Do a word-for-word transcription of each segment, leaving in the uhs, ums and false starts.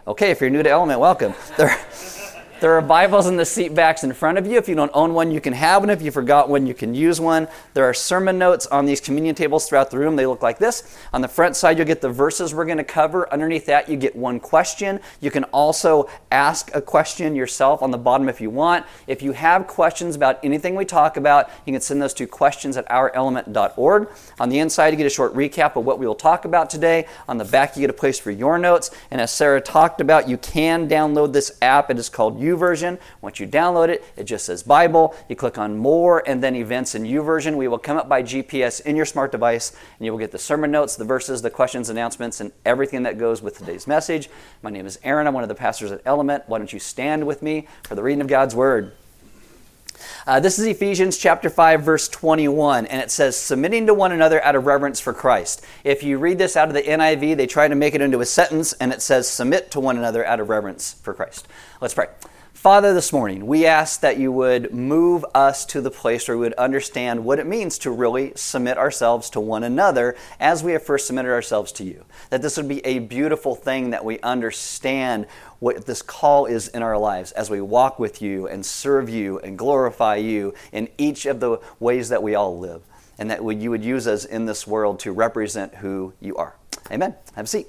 Okay, if you're new to Element, welcome. There, there are Bibles in the seat backs in front of you. If you don't own one, you can have one. If you forgot one, you can use one. There are sermon notes on these communion tables throughout the room. They look like this. On the front side, you'll get the verses we're going to cover. Underneath that, you get one question. You can also ask a question yourself on the bottom if you want. If you have questions about anything we talk about, you can send those to questions at our element dot org. On the inside, you get a short recap of what we will talk about today. On the back, you get a place for your notes. And as Sarah talked about, you can download this app. It is called YouVersion. Once you download it, it just says Bible. You click on More and then Events in YouVersion. We will come up by G P S in your smart device, and you will get the sermon notes, the verses, the questions, announcements, and everything that goes with today's message. My name is Aaron. I'm one of the pastors at Element. Why don't you stand with me for the reading of God's Word? Uh, this is Ephesians chapter five, verse twenty-one, and it says, submitting to one another out of reverence for Christ. If you read this out of the N I V, they try to make it into a sentence, and it says, submit to one another out of reverence for Christ. Let's pray. Father, this morning, we ask that you would move us to the place where we would understand what it means to really submit ourselves to one another as we have first submitted ourselves to you. That this would be a beautiful thing that we understand what this call is in our lives as we walk with you and serve you and glorify you in each of the ways that we all live. And that you would use us in this world to represent who you are. Amen. Have a seat.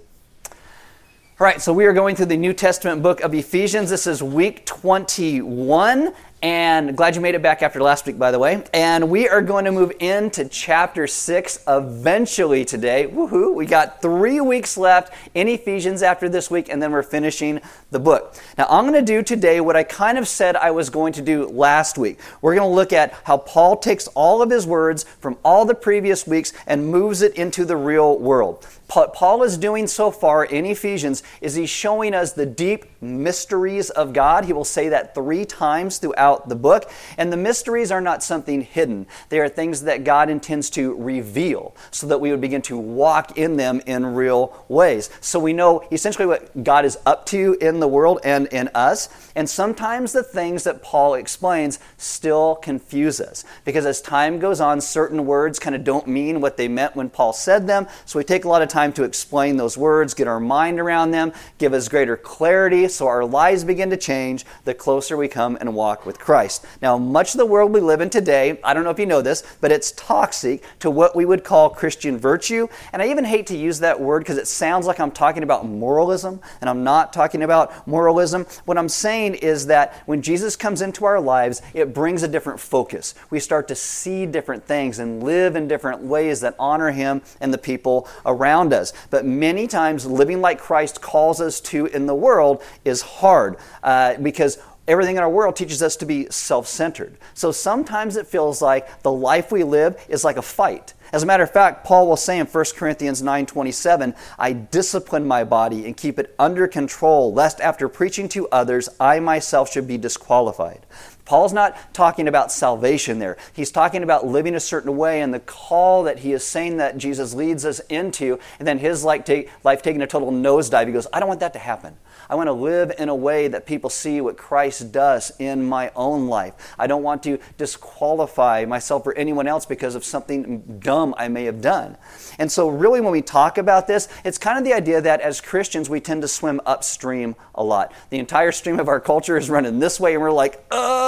All right, so we are going through the New Testament book of Ephesians. This is week twenty-one, and glad you made it back after last week, by the way. And we are going to move into chapter six eventually today. Woohoo! We got three weeks left in Ephesians after this week, and then we're finishing the book. Now, I'm going to do today what I kind of said I was going to do last week. We're going to look at how Paul takes all of his words from all the previous weeks and moves it into the real world. What Paul is doing so far in Ephesians is he's showing us the deep mysteries of God. He will say that three times throughout the book. And the mysteries are not something hidden. They are things that God intends to reveal so that we would begin to walk in them in real ways. So we know essentially what God is up to in the world and in us. And sometimes the things that Paul explains still confuse us. Because as time goes on, certain words kind of don't mean what they meant when Paul said them. So we take a lot of time to explain those words, get our mind around them, give us greater clarity so our lives begin to change the closer we come and walk with Christ. Now, much of the world we live in today, I don't know if you know this, but it's toxic to what we would call Christian virtue. And I even hate to use that word because it sounds like I'm talking about moralism, and I'm not talking about moralism. What I'm saying is that when Jesus comes into our lives, it brings a different focus. We start to see different things and live in different ways that honor Him and the people around us. But many times living like Christ calls us to in the world is hard uh, because everything in our world teaches us to be self-centered. So sometimes it feels like the life we live is like a fight. As a matter of fact, Paul will say in First Corinthians nine twenty-seven, I discipline my body and keep it under control, lest after preaching to others, I myself should be disqualified. Paul's not talking about salvation there. He's talking about living a certain way and the call that he is saying that Jesus leads us into, and then his life, take, life taking a total nosedive. He goes, I don't want that to happen. I want to live in a way that people see what Christ does in my own life. I don't want to disqualify myself or anyone else because of something dumb I may have done. And so really when we talk about this, it's kind of the idea that as Christians we tend to swim upstream a lot. The entire stream of our culture is running this way and we're like,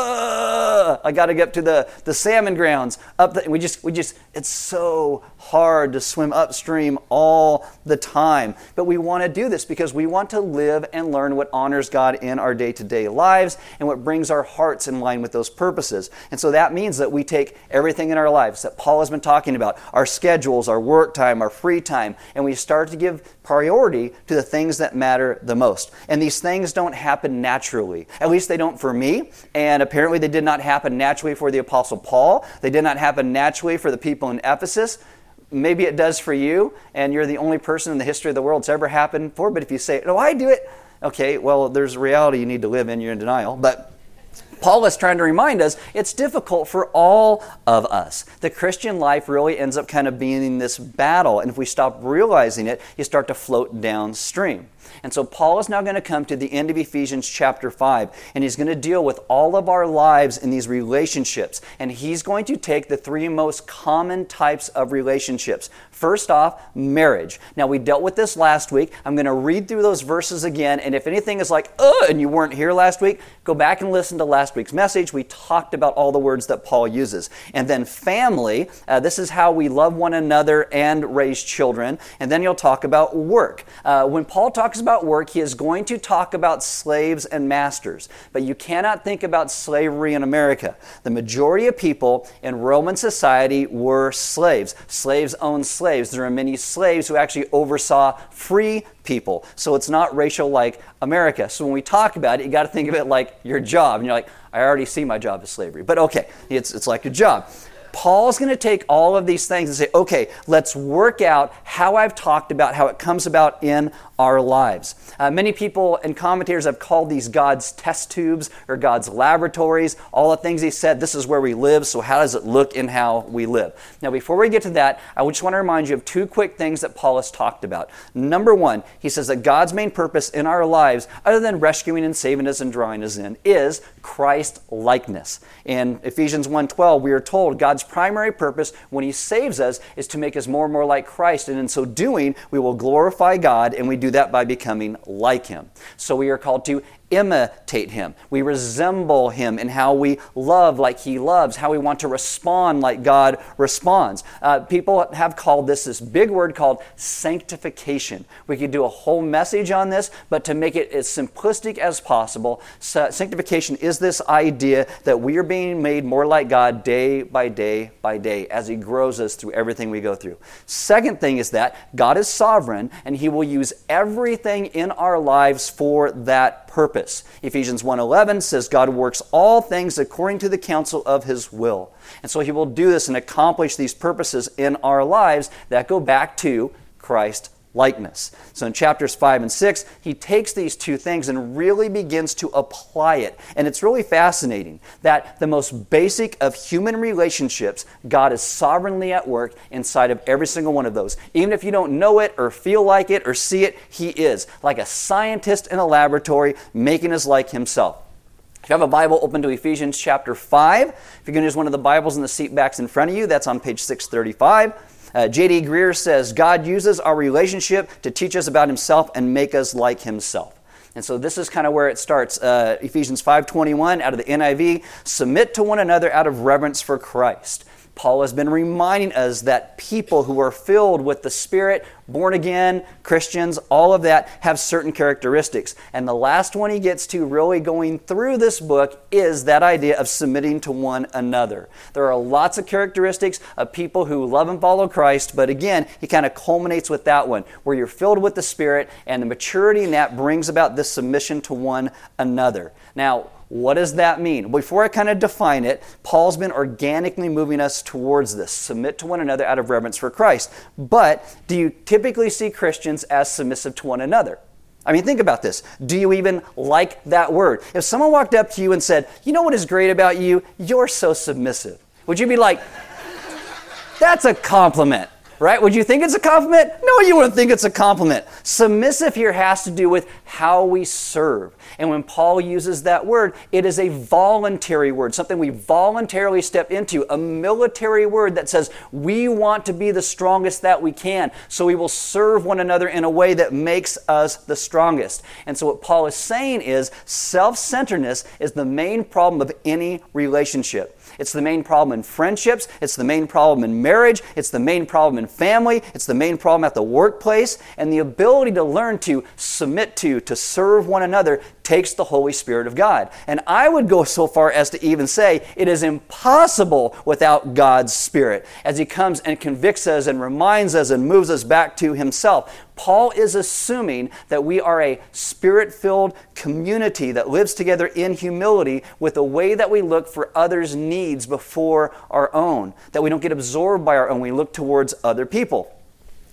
ugh, I got to get up to the, the salmon grounds. Up the, and we just, we just, it's so hard to swim upstream all the time. But we want to do this because we want to live and learn what honors God in our day-to-day lives and what brings our hearts in line with those purposes. And so that means that we take everything in our lives that Paul has been talking about, our schedules, our work time, our free time, and we start to give priority to the things that matter the most. And these things don't happen naturally. At least they don't for me. And apparently they did not happen naturally for the Apostle Paul. They did not happen naturally for the people in Ephesus. Maybe it does for you, and you're the only person in the history of the world it's ever happened for. But if you say, no, I do it, okay, well, there's a reality you need to live in. You're in denial. But Paul is trying to remind us it's difficult for all of us. The Christian life really ends up kind of being this battle. And if we stop realizing it, you start to float downstream. And so Paul is now going to come to the end of Ephesians chapter five, and he's going to deal with all of our lives in these relationships. And he's going to take the three most common types of relationships. First off, marriage. Now, we dealt with this last week. I'm going to read through those verses again, and if anything is like, ugh, and you weren't here last week, go back and listen to last week's message. We talked about all the words that Paul uses. And then family, uh, this is how we love one another and raise children. And then you'll talk about work. Uh, when Paul talks about work, he is going to talk about slaves and masters. But you cannot think about slavery in America. The majority of people in Roman society were slaves. Slaves owned slaves. There are many slaves who actually oversaw free people. So it's not racial like America. So when we talk about it, you got to think of it like your job. And you're like, I already see my job as slavery. But okay, it's, it's like a job. Paul's going to take all of these things and say, okay, let's work out how I've talked about how it comes about in our lives. Uh, many people and commentators have called these God's test tubes or God's laboratories. All the things he said, this is where we live, so how does it look in how we live? Now, before we get to that, I just want to remind you of two quick things that Paul has talked about. Number one, he says that God's main purpose in our lives, other than rescuing and saving us and drawing us in, is Christ-likeness. In Ephesians one twelve, we are told God's primary purpose when he saves us is to make us more and more like Christ, and in so doing, we will glorify God, and we do that by becoming like him. So we are called to imitate him. We resemble him in how we love like he loves, how we want to respond like God responds. Uh, people have called this this big word called sanctification. We could do a whole message on this, but to make it as simplistic as possible, sanctification is this idea that we are being made more like God day by day by day as he grows us through everything we go through. Second thing is that God is sovereign and he will use everything in our lives for that purpose. Ephesians one eleven says God works all things according to the counsel of his will. And so he will do this and accomplish these purposes in our lives that go back to Christ likeness. So in chapters five and six, he takes these two things and really begins to apply it. And it's really fascinating that the most basic of human relationships, God is sovereignly at work inside of every single one of those. Even if you don't know it or feel like it or see it, he is like a scientist in a laboratory making us like himself. If you have a Bible, open to Ephesians chapter five. If you're going to use one of the Bibles in the seat backs in front of you, that's on page six thirty-five. Uh, J D Greer says, God uses our relationship to teach us about himself and make us like himself. And so this is kind of where it starts. Uh, Ephesians five twenty-one out of the N I V, submit to one another out of reverence for Christ. Paul has been reminding us that people who are filled with the Spirit, born again, Christians, all of that have certain characteristics. And the last one he gets to really going through this book is that idea of submitting to one another. There are lots of characteristics of people who love and follow Christ, but again, he kind of culminates with that one, where you're filled with the Spirit, and the maturity in that brings about this submission to one another. Now, what does that mean? Before I kind of define it, Paul's been organically moving us towards this. Submit to one another out of reverence for Christ. But do you typically see Christians as submissive to one another? I mean, think about this. Do you even like that word? If someone walked up to you and said, you know what is great about you? You're so submissive. Would you be like, that's a compliment? Right? Would you think it's a compliment? No, you wouldn't think it's a compliment. Submissive here has to do with how we serve. And when Paul uses that word, it is a voluntary word, something we voluntarily step into, a military word that says we want to be the strongest that we can, so we will serve one another in a way that makes us the strongest. And so what Paul is saying is self-centeredness is the main problem of any relationship. It's the main problem in friendships. It's the main problem in marriage. It's the main problem in family. It's the main problem at the workplace. And the ability to learn to submit to, to serve one another takes the Holy Spirit of God. And I would go so far as to even say it is impossible without God's Spirit as he comes and convicts us and reminds us and moves us back to himself. Paul is assuming that we are a Spirit-filled community that lives together in humility with a way that we look for others' needs before our own, that we don't get absorbed by our own. We look towards other people.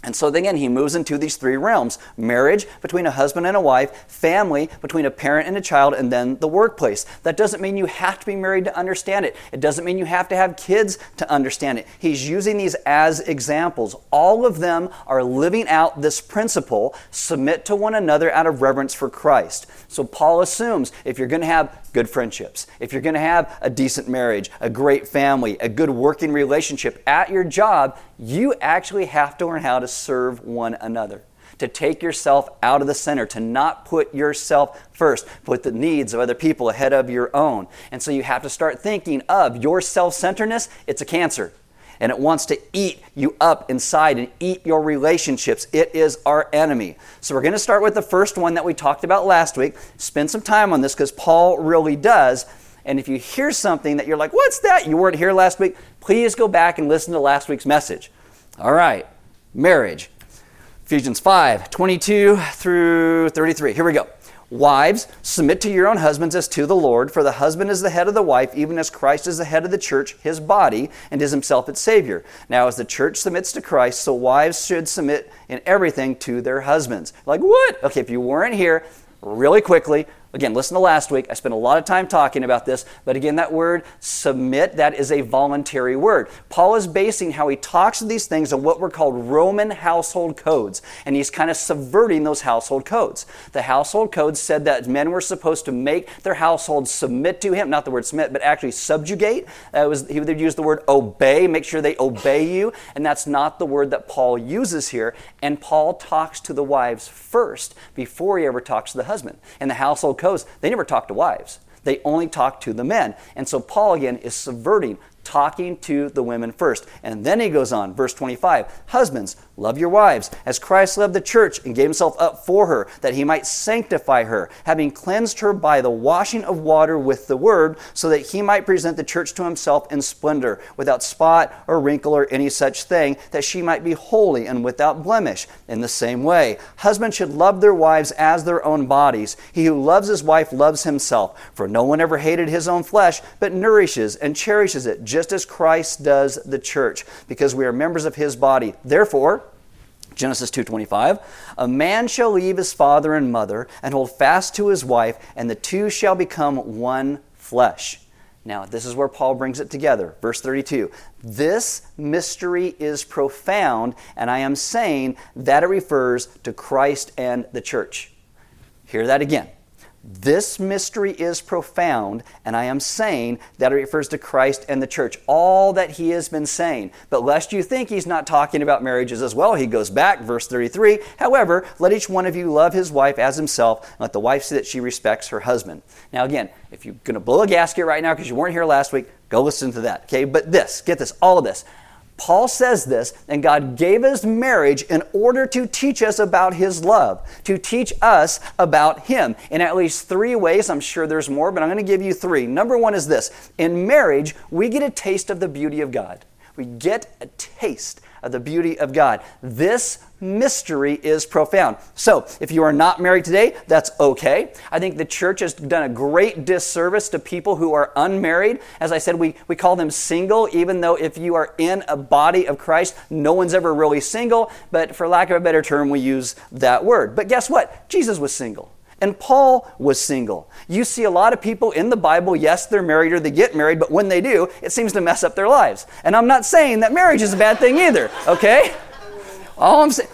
And so again, he moves into these three realms: marriage between a husband and a wife, family between a parent and a child, and then the workplace. That doesn't mean you have to be married to understand it. It doesn't mean you have to have kids to understand it. He's using these as examples. All of them are living out this principle: submit to one another out of reverence for Christ. So Paul assumes if you're going to have good friendships, if you're going to have a decent marriage, a great family, a good working relationship at your job, you actually have to learn how to serve one another, to take yourself out of the center, to not put yourself first, put the needs of other people ahead of your own. And so you have to start thinking of your self-centeredness. It's a cancer, and it wants to eat you up inside and eat your relationships. It is our enemy. So we're going to start with the first one that we talked about last week. Spend some time on this because Paul really does. And if you hear something that you're like, what's that? You weren't here last week, please go back and listen to last week's message. All right, marriage. Ephesians five, twenty-two through thirty-three. Here we go. Wives, submit to your own husbands as to the Lord, for the husband is the head of the wife, even as Christ is the head of the church, his body, and is himself its Savior. Now, as the church submits to Christ, so wives should submit in everything to their husbands. Like, what? Okay, if you weren't here, really quickly, again, listen to last week. I spent a lot of time talking about this, but again, that word submit, that is a voluntary word. Paul is basing how he talks to these things on what were called Roman household codes, and he's kind of subverting those household codes. The household codes said that men were supposed to make their household submit to him, not the word submit, but actually subjugate. Uh, was, he would use the word obey, make sure they obey you, and that's not the word that Paul uses here. And Paul talks to the wives first before he ever talks to the husband. And the household codes, they never talk to wives. They only talk to the men. And so Paul, again, is subverting, talking to the women first. And then he goes on, verse twenty-five, husbands, love your wives, as Christ loved the church and gave himself up for her, that he might sanctify her, having cleansed her by the washing of water with the word, so that he might present the church to himself in splendor, without spot or wrinkle or any such thing, that she might be holy and without blemish. In the same way, husbands should love their wives as their own bodies. He who loves his wife loves himself, for no one ever hated his own flesh, but nourishes and cherishes it, just as Christ does the church, because we are members of his body. Therefore, Genesis two twenty-five, a man shall leave his father and mother and hold fast to his wife, and the two shall become one flesh. Now, this is where Paul brings it together. Verse thirty-two, this mystery is profound, and I am saying that it refers to Christ and the church. Hear that again. This mystery is profound, and I am saying that it refers to Christ and the church. All that he has been saying. But lest you think he's not talking about marriages as well, he goes back, verse thirty-three, however, let each one of you love his wife as himself, and let the wife see that she respects her husband. Now again, if you're going to blow a gasket right now because you weren't here last week, go listen to that. Okay, but this, get this, all of this. Paul says this, and God gave us marriage in order to teach us about his love, to teach us about him in at least three ways. I'm sure there's more, but I'm going to give you three. Number one is this. In marriage, we get a taste of the beauty of God. We get a taste of the beauty of God. This mystery is profound. So, if you are not married today, that's okay. I think the church has done a great disservice to people who are unmarried. As I said, we, we call them single, even though if you are in a body of Christ, no one's ever really single. But for lack of a better term, we use that word. But guess what? Jesus was single. And Paul was single. You see a lot of people in the Bible, yes, they're married or they get married, but when they do, it seems to mess up their lives. And I'm not saying that marriage is a bad thing either, okay? All I'm saying,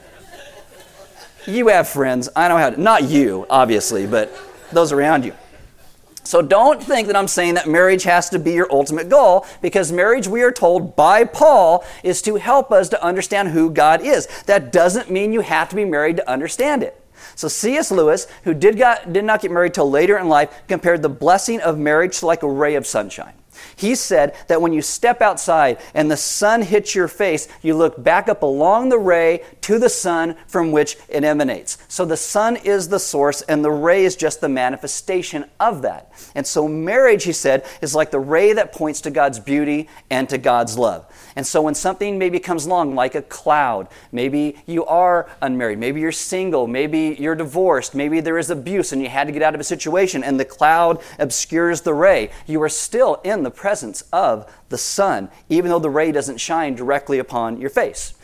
you have friends. I know how to, not you, obviously, but those around you. So don't think that I'm saying that marriage has to be your ultimate goal, because marriage, we are told by Paul, is to help us to understand who God is. That doesn't mean you have to be married to understand it. So C S Lewis, who did, got, did not get married till later in life, compared the blessing of marriage to like a ray of sunshine. He said that when you step outside and the sun hits your face, you look back up along the ray to the sun from which it emanates. So the sun is the source and the ray is just the manifestation of that. And so marriage, he said, is like the ray that points to God's beauty and to God's love. And so when something maybe comes along like a cloud, maybe you are unmarried, maybe you're single, maybe you're divorced, maybe there is abuse and you had to get out of a situation and the cloud obscures the ray, you are still in the presence of the sun, even though the ray doesn't shine directly upon your face.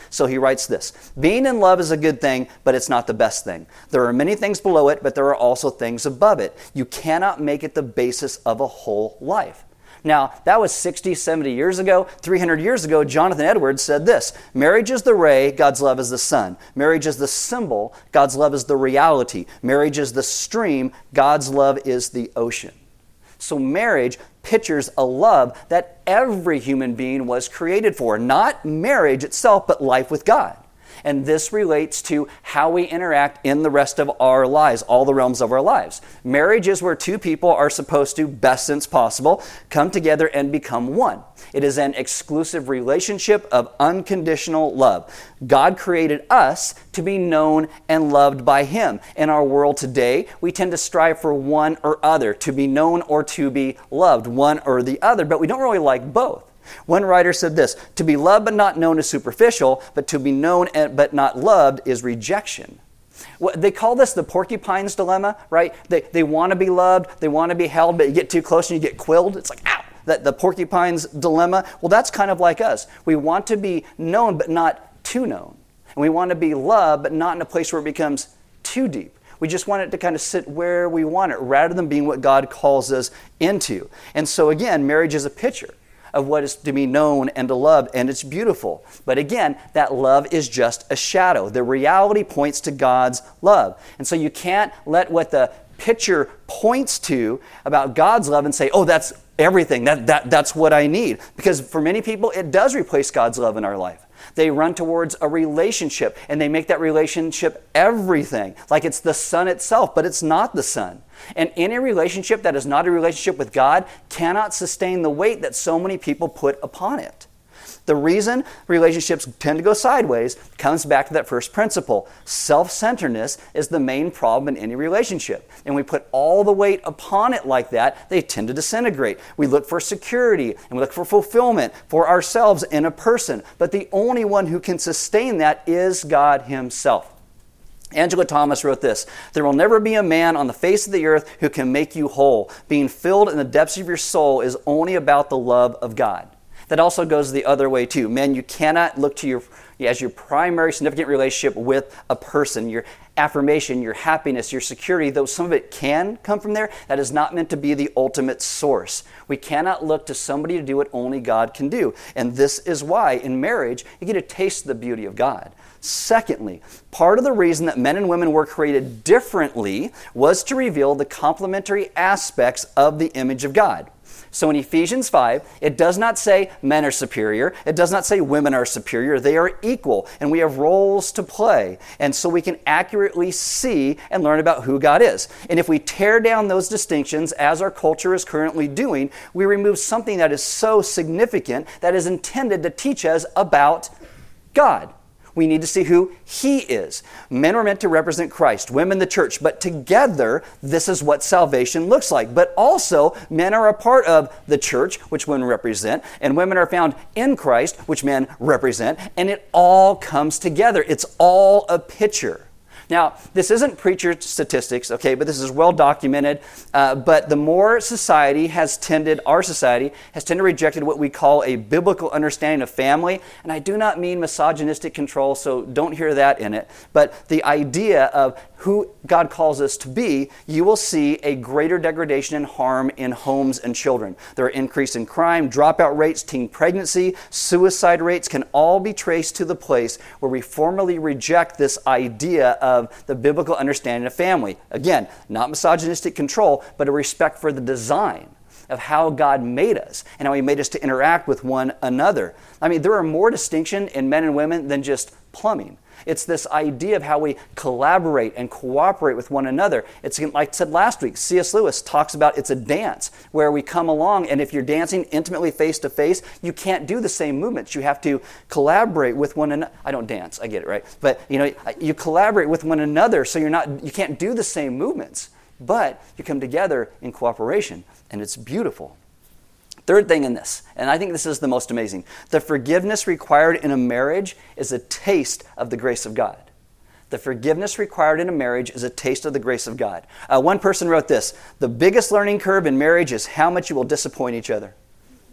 So he writes this: being in love is a good thing, but it's not the best thing. There are many things below it, but there are also things above it. You cannot make it the basis of a whole life. Now, that was sixty, seventy years ago. three hundred years ago, Jonathan Edwards said this: marriage is the ray, God's love is the sun. Marriage is the symbol, God's love is the reality. Marriage is the stream, God's love is the ocean. So marriage pictures a love that every human being was created for. Not marriage itself, but life with God. And this relates to how we interact in the rest of our lives, all the realms of our lives. Marriage is where two people are supposed to, best sense possible, come together and become one. It is an exclusive relationship of unconditional love. God created us to be known and loved by Him. In our world today, we tend to strive for one or other, to be known or to be loved, one or the other, but we don't really like both. One writer said this: to be loved but not known is superficial, but to be known but not loved is rejection. They call this the porcupine's dilemma, right? They, they want to be loved, they want to be held, but you get too close and you get quilled. It's like, ow, that the porcupine's dilemma. Well, that's kind of like us. We want to be known but not too known. And we want to be loved but not in a place where it becomes too deep. We just want it to kind of sit where we want it rather than being what God calls us into. And so again, marriage is a picture of what is to be known and to loved, and it's beautiful. But again, that love is just a shadow. The reality points to God's love. And so you can't let what the picture points to about God's love and say, oh, that's everything, that, that, that's what I need. Because for many people, it does replace God's love in our life. They run towards a relationship, and they make that relationship everything, like it's the sun itself, but it's not the sun. And any relationship that is not a relationship with God cannot sustain the weight that so many people put upon it. The reason relationships tend to go sideways comes back to that first principle. Self-centeredness is the main problem in any relationship. And we put all the weight upon it like that, they tend to disintegrate. We look for security and we look for fulfillment for ourselves in a person. But the only one who can sustain that is God Himself. Angela Thomas wrote this: there will never be a man on the face of the earth who can make you whole. Being filled in the depths of your soul is only about the love of God. That also goes the other way too. Men, you cannot look to your as your primary significant relationship with a person. Your affirmation, your happiness, your security, though some of it can come from there, that is not meant to be the ultimate source. We cannot look to somebody to do what only God can do. And this is why in marriage, you get to taste the beauty of God. Secondly, part of the reason that men and women were created differently was to reveal the complementary aspects of the image of God. So in Ephesians five, it does not say men are superior. It does not say women are superior. They are equal, and we have roles to play. And so we can accurately see and learn about who God is. And if we tear down those distinctions, as our culture is currently doing, we remove something that is so significant that is intended to teach us about God. We need to see who He is. Men were meant to represent Christ, women the church, but together, this is what salvation looks like. But also, men are a part of the church, which women represent, and women are found in Christ, which men represent, and it all comes together. It's all a picture. Now, this isn't preacher statistics, okay, but this is well documented. Uh, but the more society has tended, our society has tended to rejected what we call a biblical understanding of family. And I do not mean misogynistic control, so don't hear that in it. But the idea of who God calls us to be, you will see a greater degradation and harm in homes and children. There are increase in crime, dropout rates, teen pregnancy, suicide rates can all be traced to the place where we formally reject this idea of the biblical understanding of family. Again, not misogynistic control, but a respect for the design of how God made us and how He made us to interact with one another. I mean, there are more distinction in men and women than just plumbing. It's this idea of how we collaborate and cooperate with one another. It's like I said last week, C S Lewis talks about it's a dance where we come along, and if you're dancing intimately face to face, you can't do the same movements. You have to collaborate with one another. I don't dance, I get it, right? But you know, you collaborate with one another, so you're not, you can't do the same movements. But you come together in cooperation, and it's beautiful. Third thing in this, and I think this is the most amazing, the forgiveness required in a marriage is a taste of the grace of God. The forgiveness required in a marriage is a taste of the grace of God. Uh, one person wrote this: the biggest learning curve in marriage is how much you will disappoint each other.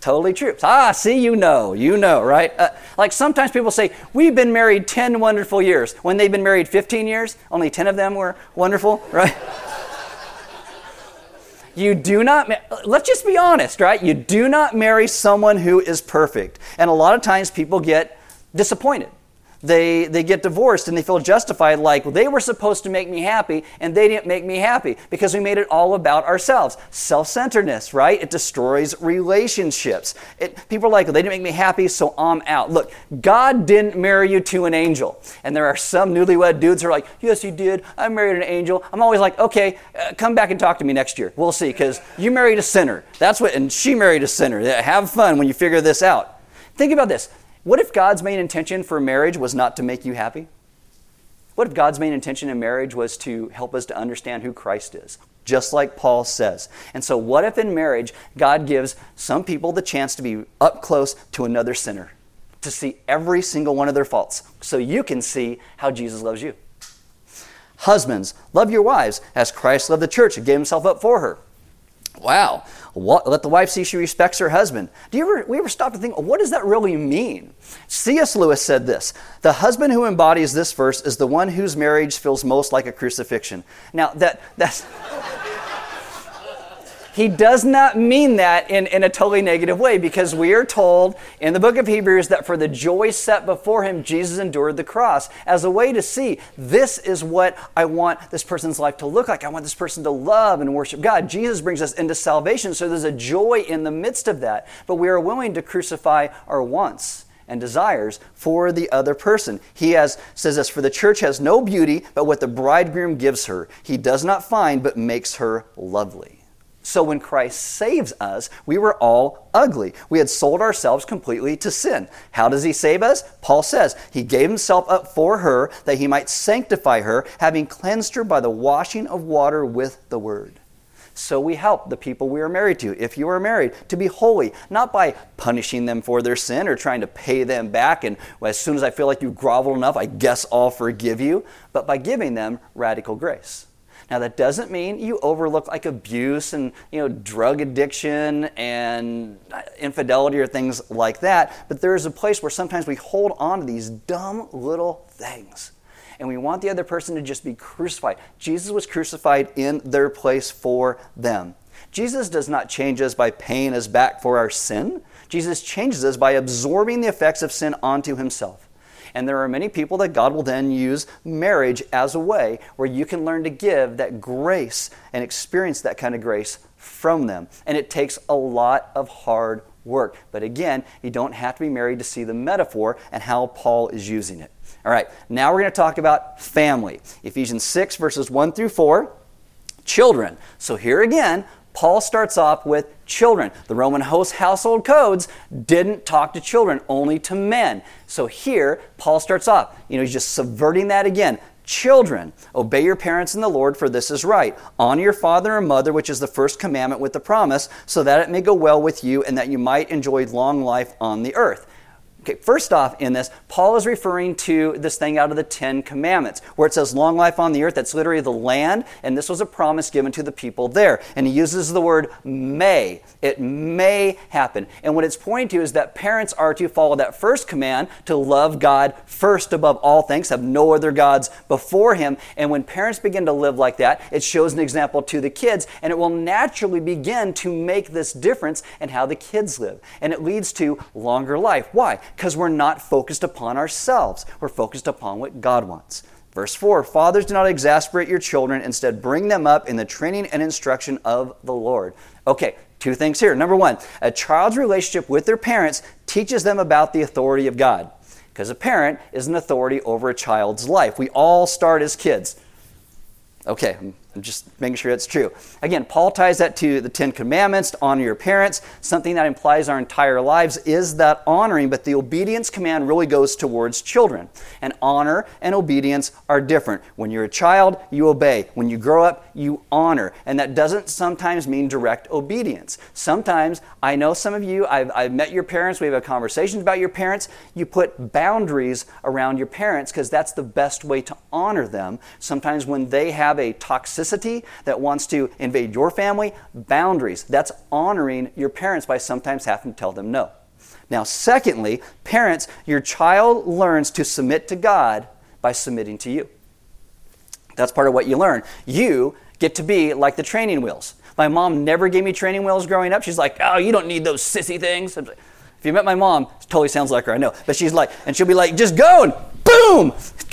totally true. Ah, see, you know, you know, right? Uh, like sometimes people say, we've been married ten wonderful years. When they've been married fifteen years, only ten of them were wonderful, right? You do not, let's just be honest, right? You do not marry someone who is perfect. And a lot of times people get disappointed. They they get divorced and they feel justified, like, well, they were supposed to make me happy and they didn't make me happy because we made it all about ourselves. Self-centeredness, right? It destroys relationships. It, people are like, well, they didn't make me happy, so I'm out. Look, God didn't marry you to an angel. And there are some newlywed dudes who are like, yes, he did. I married an angel. I'm always like, okay, uh, come back and talk to me next year. We'll see, because you married a sinner. That's what, and she married a sinner. Have fun when you figure this out. Think about this. What if God's main intention for marriage was not to make you happy? What if God's main intention in marriage was to help us to understand who Christ is? Just like Paul says. And so what if in marriage, God gives some people the chance to be up close to another sinner, to see every single one of their faults, so you can see how Jesus loves you? Husbands, love your wives as Christ loved the church and gave himself up for her. Wow. What, let the wife see she respects her husband. Do you ever, we ever stop to think, what does that really mean? C S Lewis said this: the husband who embodies this verse is the one whose marriage feels most like a crucifixion. Now, that that's... He does not mean that in, in a totally negative way, because we are told in the book of Hebrews that for the joy set before him, Jesus endured the cross as a way to see, this is what I want this person's life to look like. I want this person to love and worship God. Jesus brings us into salvation, so there's a joy in the midst of that. But we are willing to crucify our wants and desires for the other person. He has says this: for the church has no beauty but what the bridegroom gives her. He does not find but makes her lovely. So when Christ saves us, we were all ugly. We had sold ourselves completely to sin. How does he save us? Paul says, he gave himself up for her that he might sanctify her, having cleansed her by the washing of water with the word. So we help the people we are married to, if you are married, to be holy, not by punishing them for their sin or trying to pay them back, and well, as soon as I feel like you've groveled enough, I guess I'll forgive you, but by giving them radical grace. Now, that doesn't mean you overlook like abuse and, you know, drug addiction and infidelity or things like that. But there is a place where sometimes we hold on to these dumb little things. And we want the other person to just be crucified. Jesus was crucified in their place for them. Jesus does not change us by paying us back for our sin. Jesus changes us by absorbing the effects of sin onto himself. And there are many people that God will then use marriage as a way where you can learn to give that grace and experience that kind of grace from them. And it takes a lot of hard work. But again, you don't have to be married to see the metaphor and how Paul is using it. All right, now we're going to talk about family. Ephesians six, verses one through four, children. So here again, Paul starts off with children. The Roman host household codes didn't talk to children, only to men. So here, Paul starts off, you know, he's just subverting that again. Children, obey your parents in the Lord, for this is right. Honor your father and mother, which is the first commandment with the promise, so that it may go well with you and that you might enjoy long life on the earth. Okay, first off in this, Paul is referring to this thing out of the Ten Commandments, where it says long life on the earth. That's literally the land, and this was a promise given to the people there. And he uses the word may. It may happen. And what it's pointing to is that parents are to follow that first command, to love God first above all things, have no other gods before him. And when parents begin to live like that, it shows an example to the kids, and it will naturally begin to make this difference in how the kids live. And it leads to longer life. Why? Because we're not focused upon ourselves. We're focused upon what God wants. Verse four, fathers, do not exasperate your children. Instead, bring them up in the training and instruction of the Lord. Okay, two things here. Number one, a child's relationship with their parents teaches them about the authority of God. Because a parent is an authority over a child's life. We all start as kids. Okay, I'm just making sure that's true. Again, Paul ties that to the Ten Commandments, to honor your parents. Something that implies our entire lives is that honoring, but the obedience command really goes towards children. And honor and obedience are different. When you're a child, you obey. When you grow up, you honor. And that doesn't sometimes mean direct obedience. Sometimes, I know some of you, I've, I've met your parents, we've had conversations about your parents. You put boundaries around your parents because that's the best way to honor them. Sometimes when they have a toxicity toxicity that wants to invade your family. Boundaries. That's honoring your parents by sometimes having to tell them no. Now, secondly, parents, your child learns to submit to God by submitting to you. That's part of what you learn. You get to be like the training wheels. My mom never gave me training wheels growing up. She's like, oh, you don't need those sissy things. If you met my mom, it totally sounds like her, I know. But she's like, and she'll be like, just go and boom,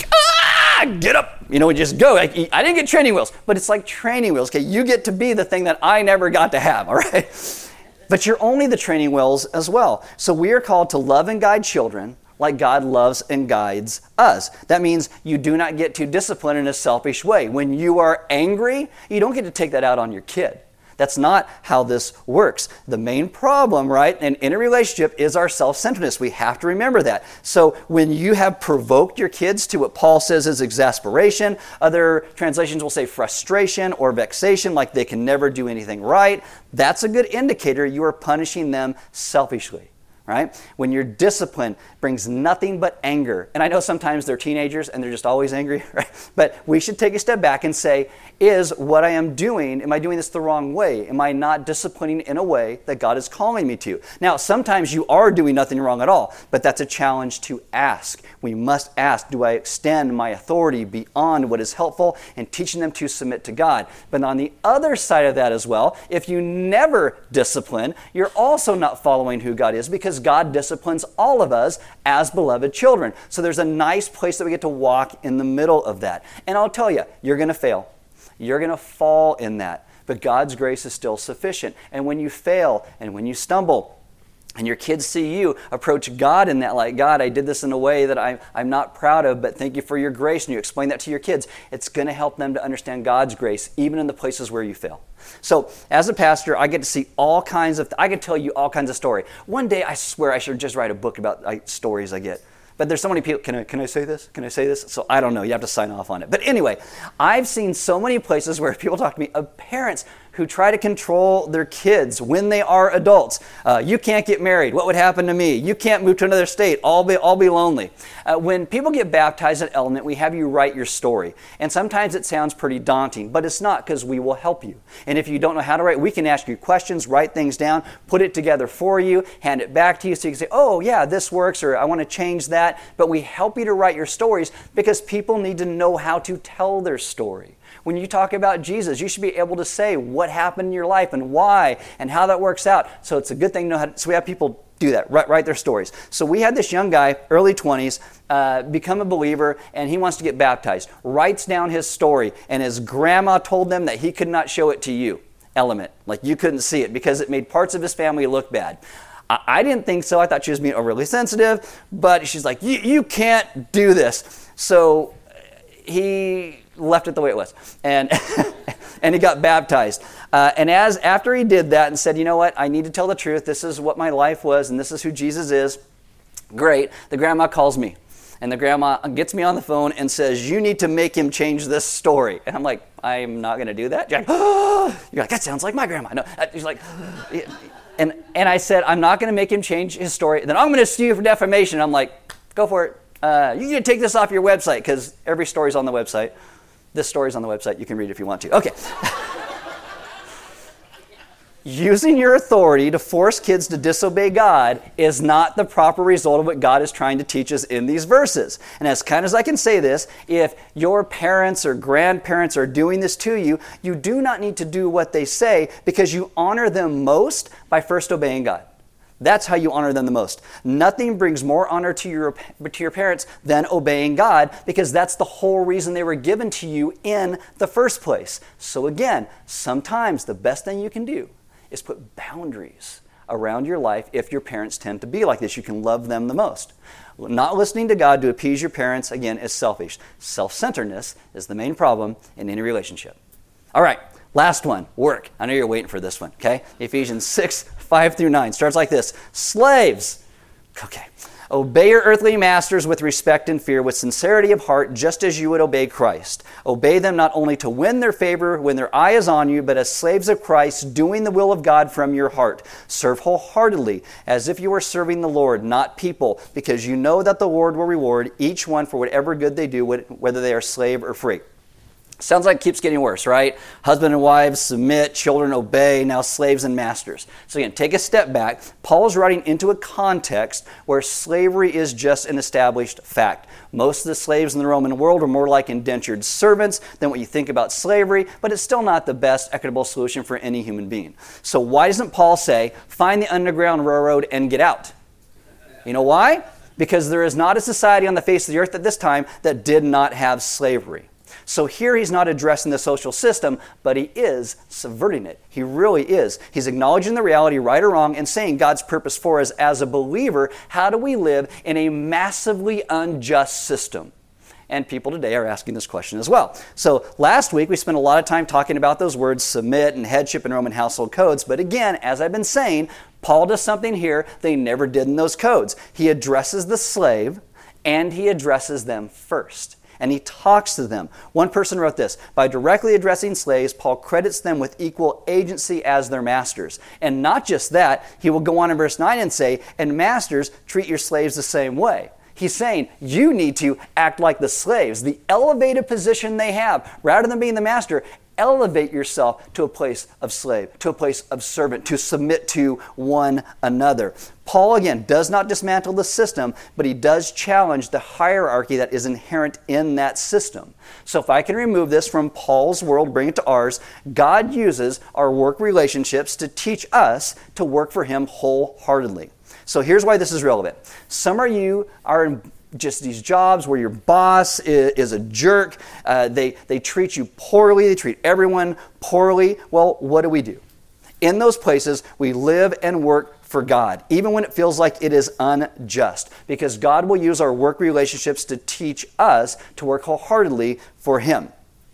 ah, get up. You know, and just go. Like, I didn't get training wheels, but it's like training wheels. Okay, you get to be the thing that I never got to have, all right? But you're only the training wheels as well. So we are called to love and guide children like God loves and guides us. That means you do not get to discipline in a selfish way. When you are angry, you don't get to take that out on your kid. That's not how this works. The main problem, right, in, in a relationship is our self-centeredness. We have to remember that. So when you have provoked your kids to what Paul says is exasperation, other translations will say frustration or vexation, like they can never do anything right, that's a good indicator you are punishing them selfishly. Right? When your discipline brings nothing but anger, and I know sometimes they're teenagers and they're just always angry, right? But we should take a step back and say, is what I am doing, am I doing this the wrong way? Am I not disciplining in a way that God is calling me to? Now, sometimes you are doing nothing wrong at all, but that's a challenge to ask. We must ask, do I extend my authority beyond what is helpful and teaching them to submit to God? But on the other side of that as well, if you never discipline, you're also not following who God is, because God disciplines all of us as beloved children. So there's a nice place that we get to walk in the middle of that. And I'll tell you, you're going to fail. You're going to fall in that. But God's grace is still sufficient. And when you fail and when you stumble, and your kids see you approach God in that, like, God, I did this in a way that I'm, I'm not proud of, but thank you for your grace, and you explain that to your kids, it's going to help them to understand God's grace, even in the places where you fail. So, as a pastor, I get to see all kinds of, I can tell you all kinds of stories. One day, I swear I should just write a book about like, stories I get. But there's so many people, can I, can I say this? Can I say this? So I don't know, you have to sign off on it. But anyway, I've seen so many places where people talk to me of parents who try to control their kids when they are adults. Uh, you can't get married. What would happen to me? You can't move to another state. I'll be, I'll be lonely. Uh, when people get baptized at Element, we have you write your story. And sometimes it sounds pretty daunting, but it's not, because we will help you. And if you don't know how to write, we can ask you questions, write things down, put it together for you, hand it back to you so you can say, oh yeah, this works, or I want to change that. But we help you to write your stories because people need to know how to tell their story. When you talk about Jesus, you should be able to say what happened in your life and why and how that works out. So it's a good thing to know how to, so we have people do that, write, write their stories. So we had this young guy, early twenties, uh, become a believer, and he wants to get baptized. Writes down his story, and his grandma told them that he could not show it to you, Element. Like, you couldn't see it because it made parts of his family look bad. I, I didn't think so. I thought she was being overly sensitive, but she's like, you can't do this. So he left it the way it was, and and he got baptized. Uh, and as after he did that and said, you know what, I need to tell the truth. This is what my life was, and this is who Jesus is. Great. The grandma calls me, and the grandma gets me on the phone and says, you need to make him change this story. And I'm like, I'm not going to do that. You're like, oh. You're like, that sounds like my grandma. No, she's like, and and I said, I'm not going to make him change his story. Then I'm going to sue you for defamation. I'm like, go for it. Uh, you need to take this off your website, because every story's on the website. This story's on the website. You can read it if you want to. Okay. Using your authority to force kids to disobey God is not the proper result of what God is trying to teach us in these verses. And as kind as I can say this, if your parents or grandparents are doing this to you, you do not need to do what they say, because you honor them most by first obeying God. That's how you honor them the most. Nothing brings more honor to your, to your parents than obeying God, because that's the whole reason they were given to you in the first place. So again, sometimes the best thing you can do is put boundaries around your life if your parents tend to be like this. You can love them the most. Not listening to God to appease your parents, again, is selfish. Self-centeredness is the main problem in any relationship. All right, last one, work. I know you're waiting for this one, okay? Ephesians six, five through nine starts like this. Slaves, okay, obey your earthly masters with respect and fear, with sincerity of heart, just as you would obey Christ. Obey them not only to win their favor when their eye is on you, but as slaves of Christ, doing the will of God from your heart. Serve wholeheartedly, as if you were serving the Lord, not people, because you know that the Lord will reward each one for whatever good they do, whether they are slave or free. Sounds like it keeps getting worse, right? Husband and wives submit, children obey, now slaves and masters. So again, take a step back. Paul is writing into a context where slavery is just an established fact. Most of the slaves in the Roman world are more like indentured servants than what you think about slavery, but it's still not the best equitable solution for any human being. So why doesn't Paul say, find the Underground Railroad and get out? You know why? Because there is not a society on the face of the earth at this time that did not have slavery. So here he's not addressing the social system, but he is subverting it. He really is. He's acknowledging the reality, right or wrong, and saying God's purpose for us as a believer. How do we live in a massively unjust system? And people today are asking this question as well. So last week we spent a lot of time talking about those words submit and headship in Roman household codes. But again, as I've been saying, Paul does something here they never did in those codes. He addresses the slave and he addresses them first. And he talks to them. One person wrote this, by directly addressing slaves, Paul credits them with equal agency as their masters. And not just that, he will go on in verse nine and say, and masters, treat your slaves the same way. He's saying you need to act like the slaves, the elevated position they have. Rather than being the master, elevate yourself to a place of slave, to a place of servant, to submit to one another. Paul, again, does not dismantle the system, but he does challenge the hierarchy that is inherent in that system. So if I can remove this from Paul's world, bring it to ours, God uses our work relationships to teach us to work for him wholeheartedly. So here's why this is relevant. Some of you are in just these jobs where your boss is, is a jerk. Uh, they, they treat you poorly. They treat everyone poorly. Well, what do we do? In those places, we live and work for God, even when it feels like it is unjust, because God will use our work relationships to teach us to work wholeheartedly for him.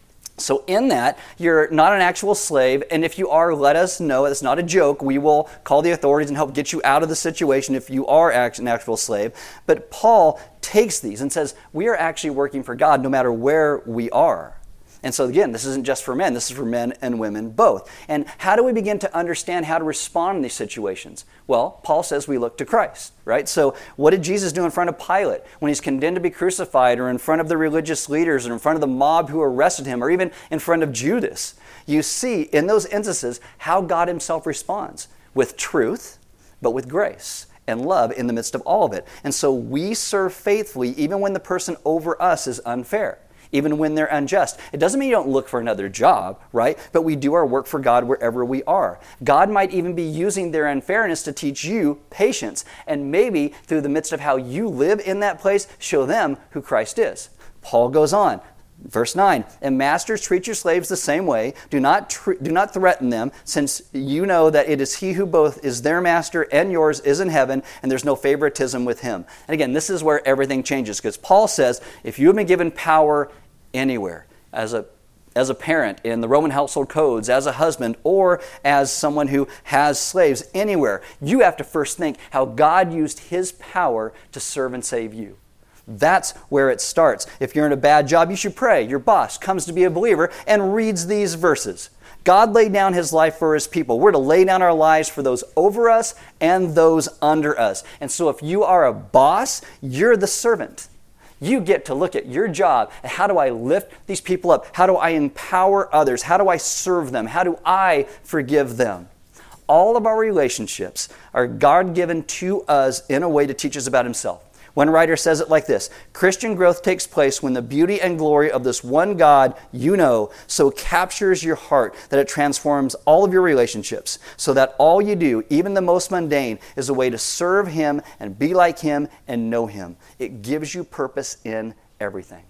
So in that, you're not an actual slave, and if you are, let us know. It's not a joke. We will call the authorities and help get you out of the situation if you are an actual slave. But Paul takes these and says, we are actually working for God no matter where we are. And so again, this isn't just for men. This is for men and women both. And how do we begin to understand how to respond in these situations? Well, Paul says we look to Christ, right? So what did Jesus do in front of Pilate when he's condemned to be crucified, or in front of the religious leaders, or in front of the mob who arrested him, or even in front of Judas? You see in those instances how God himself responds with truth, but with grace and love in the midst of all of it. And so we serve faithfully even when the person over us is unfair, even when they're unjust. It doesn't mean you don't look for another job, right? But we do our work for God wherever we are. God might even be using their unfairness to teach you patience, and maybe through the midst of how you live in that place, show them who Christ is. Paul goes on, verse nine, and masters, treat your slaves the same way. Do not tr- do not threaten them, since you know that it is he who both is their master and yours is in heaven, and there's no favoritism with him. And again, this is where everything changes, because Paul says, if you have been given power anywhere, as a as a parent in the Roman household codes, as a husband, or as someone who has slaves, anywhere, you have to first think how God used his power to serve and save you. That's where it starts. If you're in a bad job, you should pray. Your boss comes to be a believer and reads these verses. God laid down his life for his people. We're to lay down our lives for those over us and those under us. And so if you are a boss, you're the servant. You get to look at your job and how do I lift these people up? How do I empower others? How do I serve them? How do I forgive them? All of our relationships are God-given to us in a way to teach us about himself. One writer says it like this: Christian growth takes place when the beauty and glory of this one God you know so captures your heart that it transforms all of your relationships, so that all you do, even the most mundane, is a way to serve him and be like him and know him. It gives you purpose in everything.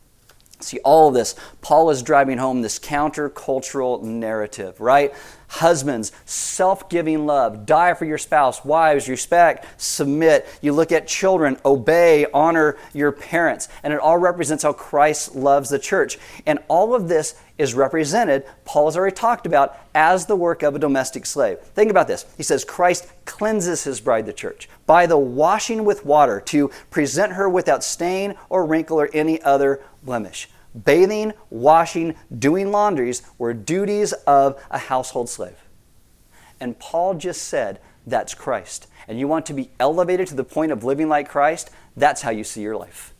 See, all of this, Paul is driving home this countercultural narrative, right? Husbands, self-giving love, die for your spouse. Wives, respect, submit. You look at children, obey, honor your parents. And it all represents how Christ loves the church. And all of this is represented, Paul has already talked about, as the work of a domestic slave. Think about this. He says Christ cleanses his bride, the church, by the washing with water to present her without stain or wrinkle or any other blemish. Bathing, washing, doing laundries were duties of a household slave. And Paul just said, that's Christ. And you want to be elevated to the point of living like Christ? That's how you see your life.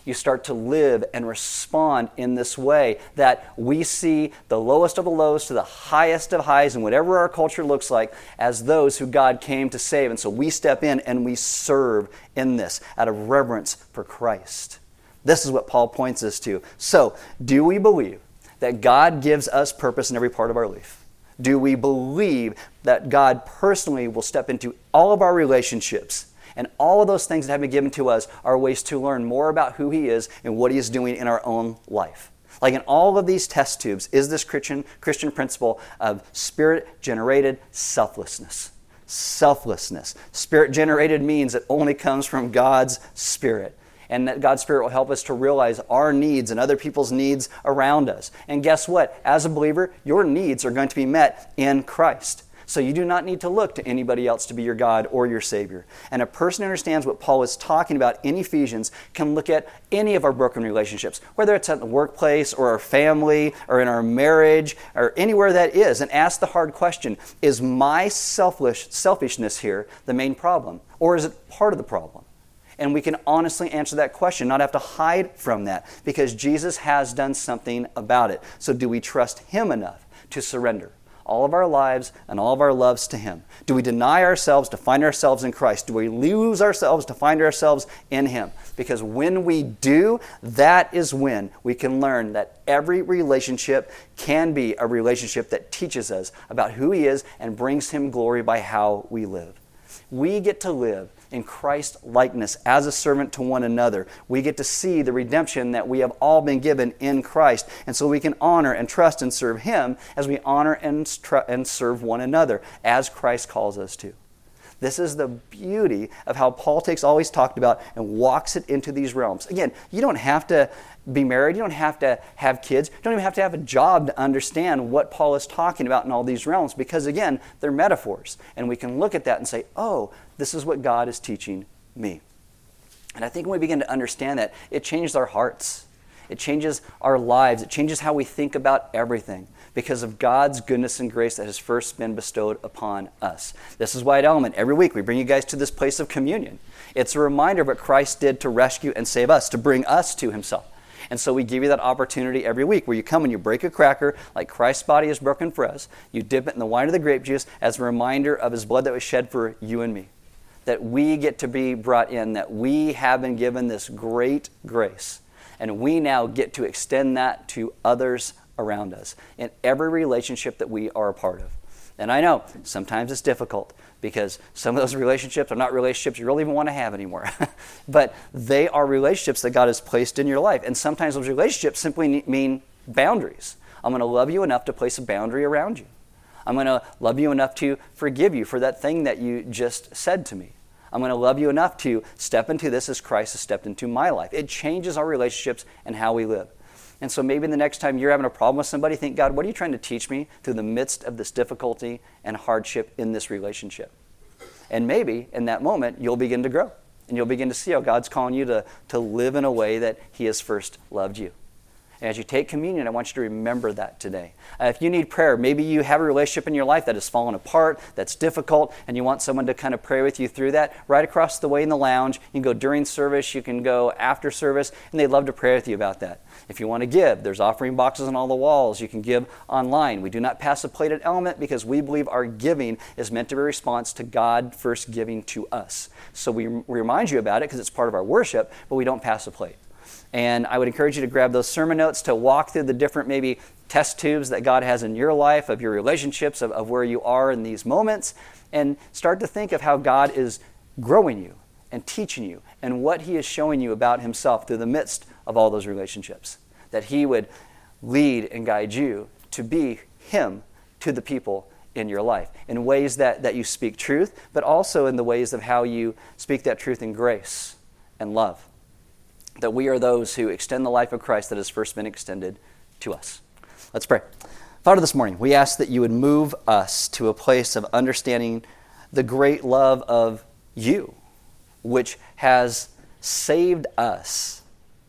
you start to live and respond in this way that we see the lowest of the lows to the highest of highs and whatever our culture looks like as those who God came to save. And so we step in and we serve in this out of reverence for Christ. This is what Paul points us to. So, do we believe that God gives us purpose in every part of our life? Do we believe that God personally will step into all of our relationships? And all of those things that have been given to us are ways to learn more about who He is and what He is doing in our own life. Like in all of these test tubes is this Christian, Christian principle of Spirit-generated selflessness. Selflessness. Spirit-generated means it only comes from God's Spirit. And that God's Spirit will help us to realize our needs and other people's needs around us. And guess what? As a believer, your needs are going to be met in Christ. So you do not need to look to anybody else to be your God or your Savior. And a person who understands what Paul is talking about in Ephesians can look at any of our broken relationships, whether it's at the workplace or our family or in our marriage or anywhere that is, and ask the hard question, is my selfish, selfishness here the main problem? Or is it part of the problem? And we can honestly answer that question, not have to hide from that, because Jesus has done something about it. So do we trust Him enough to surrender all of our lives and all of our loves to Him? Do we deny ourselves to find ourselves in Christ? Do we lose ourselves to find ourselves in Him? Because when we do, that is when we can learn that every relationship can be a relationship that teaches us about who He is and brings Him glory by how we live. We get to live in Christ likeness as a servant to one another. We get to see the redemption that we have all been given in Christ. And so we can honor and trust and serve Him as we honor and, tr- and serve one another as Christ calls us to. This is the beauty of how Paul takes all he's talked about and walks it into these realms. Again, you don't have to be married. You don't have to have kids. You don't even have to have a job to understand what Paul is talking about in all these realms, because again, they're metaphors. And we can look at that and say, oh, this is what God is teaching me. And I think when we begin to understand that, it changes our hearts. It changes our lives. It changes how we think about everything because of God's goodness and grace that has first been bestowed upon us. This is why at Element, every week we bring you guys to this place of communion. It's a reminder of what Christ did to rescue and save us, to bring us to Himself. And so we give you that opportunity every week where you come and you break a cracker like Christ's body is broken for us. You dip it in the wine of the grape juice as a reminder of His blood that was shed for you and me. That we get to be brought in, that we have been given this great grace. And we now get to extend that to others around us in every relationship that we are a part of. And I know sometimes it's difficult because some of those relationships are not relationships you really even want to have anymore. But they are relationships that God has placed in your life. And sometimes those relationships simply mean boundaries. I'm going to love you enough to place a boundary around you. I'm going to love you enough to forgive you for that thing that you just said to me. I'm going to love you enough to step into this as Christ has stepped into my life. It changes our relationships and how we live. And so maybe the next time you're having a problem with somebody, think, God, what are you trying to teach me through the midst of this difficulty and hardship in this relationship? And maybe in that moment, you'll begin to grow. And you'll begin to see how God's calling you to, to live in a way that He has first loved you. And as you take communion, I want you to remember that today. Uh, if you need prayer, maybe you have a relationship in your life that has fallen apart, that's difficult, and you want someone to kind of pray with you through that, right across the way in the lounge. You can go during service, you can go after service, and they'd love to pray with you about that. If you want to give, there's offering boxes on all the walls. You can give online. We do not pass a plate at Element because we believe our giving is meant to be a response to God first giving to us. So we, we remind you about it because it's part of our worship, but we don't pass a plate. And I would encourage you to grab those sermon notes to walk through the different maybe test tubes that God has in your life, of your relationships, of, of where you are in these moments, and start to think of how God is growing you and teaching you and what He is showing you about Himself through the midst of all those relationships. That He would lead and guide you to be Him to the people in your life in ways that, that you speak truth, but also in the ways of how you speak that truth in grace and love. That we are those who extend the life of Christ that has first been extended to us. Let's pray. Father, this morning, we ask that you would move us to a place of understanding the great love of you, which has saved us.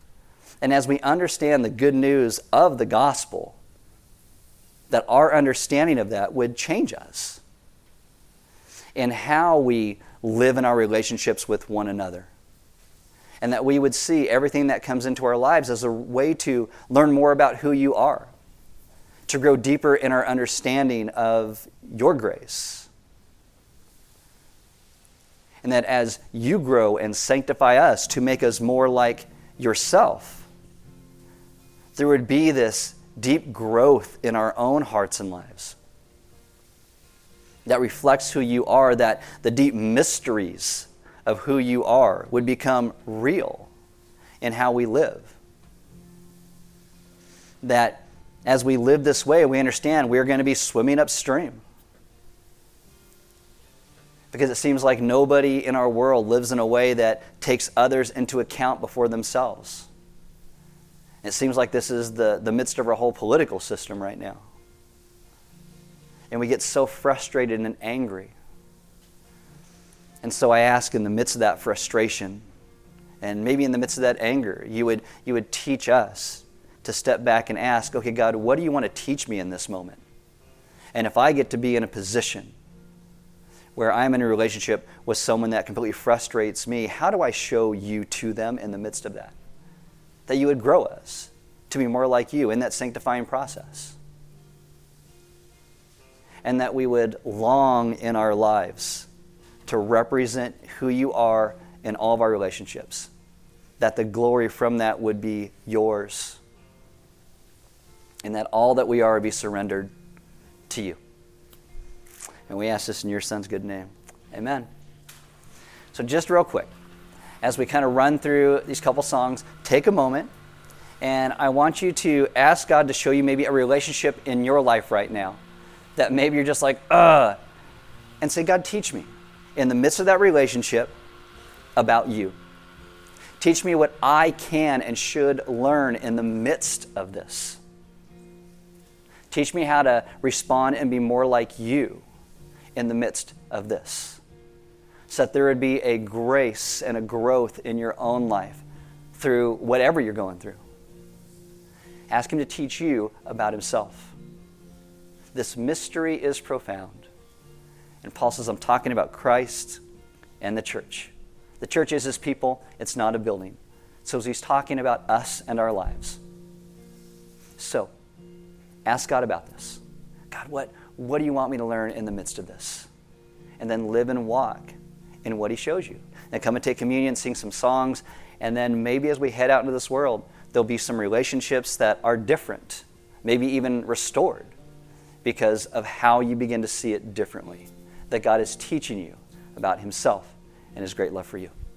And as we understand the good news of the gospel, that our understanding of that would change us in how we live in our relationships with one another. And that we would see everything that comes into our lives as a way to learn more about who you are, to grow deeper in our understanding of your grace. And that as you grow and sanctify us to make us more like yourself, there would be this deep growth in our own hearts and lives that reflects who you are, that the deep mysteries of who you are would become real in how we live. That as we live this way, we understand we're going to be swimming upstream. Because it seems like nobody in our world lives in a way that takes others into account before themselves. It seems like this is the, the midst of our whole political system right now. And we get so frustrated and angry. And so I ask, in the midst of that frustration, and maybe in the midst of that anger, you would, you would teach us to step back and ask, okay, God, what do you want to teach me in this moment? And if I get to be in a position where I'm in a relationship with someone that completely frustrates me, how do I show you to them in the midst of that? That you would grow us to be more like you in that sanctifying process. And that we would long in our lives to represent who you are in all of our relationships. That the glory from that would be yours. And that all that we are would be surrendered to you. And we ask this in your Son's good name. Amen. So just real quick, as we kind of run through these couple songs, take a moment, and I want you to ask God to show you maybe a relationship in your life right now that maybe you're just like, ugh, and say, God, teach me in the midst of that relationship about you. Teach me what I can and should learn in the midst of this. Teach me how to respond and be more like you in the midst of this, so that there would be a grace and a growth in your own life through whatever you're going through. Ask Him to teach you about Himself. This mystery is profound. And Paul says, I'm talking about Christ and the church. The church is His people. It's not a building. So He's talking about us and our lives. So, ask God about this. God, what, what do you want me to learn in the midst of this? And then live and walk in what He shows you. And come and take communion, sing some songs, and then maybe as we head out into this world, there'll be some relationships that are different, maybe even restored, because of how you begin to see it differently. That God is teaching you about Himself and His great love for you.